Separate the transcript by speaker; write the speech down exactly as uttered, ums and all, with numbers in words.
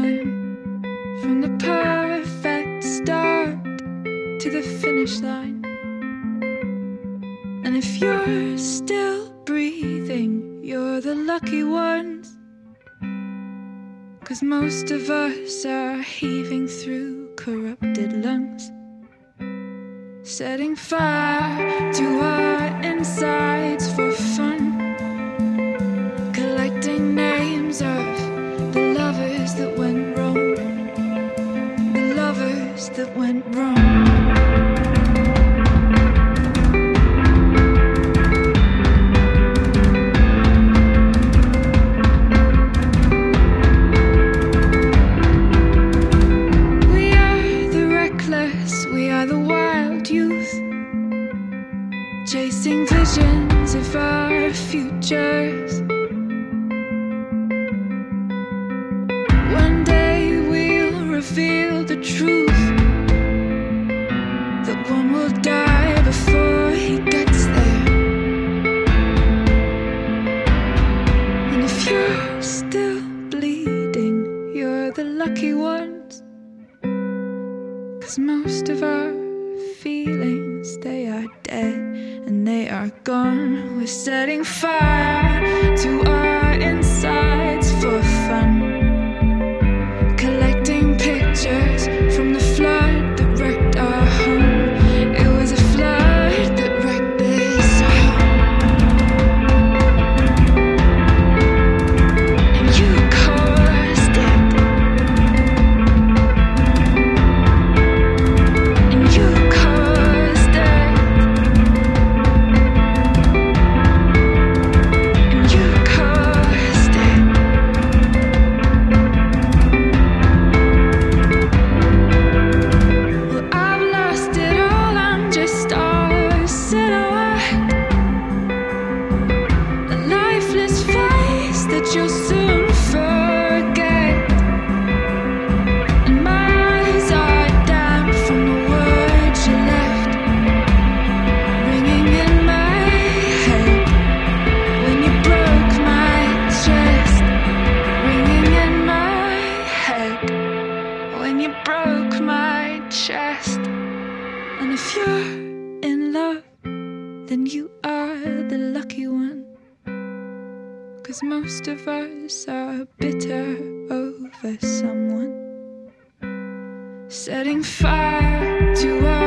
Speaker 1: time, from the perfect start to the finish line. And if you're still breathing, you're the lucky ones, 'cause most of us are heaving through corrupted lungs, setting fire to our insides for fun, collecting names of the lovers that went wrong, the lovers that went wrong. Chasing visions of our futures. One day we'll reveal the truth, that one will die before he gets there. And if you're still bleeding, you're the lucky ones, 'cause most of our feelings, they are dead and they are gone. We're setting fire to our insides for fun, collecting pictures from the flood that wrecked our home. It was a flood that wrecked this home. And you caused it. And you caused it. And you caused it. Well, I've lost it all, I'm just a silhouette, a lifeless face that you'll soon forget. And my eyes are damp from the words you left, ringing in my head when you broke my chest, ringing in my head when you broke my chest. And if you're in love, then you are the lucky one, 'cause most of us are bitter over someone, setting fire to our